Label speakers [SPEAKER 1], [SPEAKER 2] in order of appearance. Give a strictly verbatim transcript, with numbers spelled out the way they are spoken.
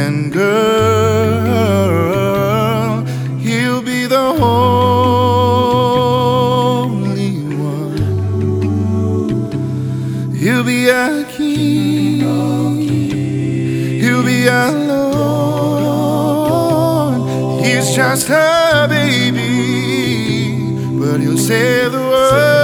[SPEAKER 1] And girl, he'll be the Holy One. He'll be our King. He'll be our Lord. He's just a baby, but he'll save the world.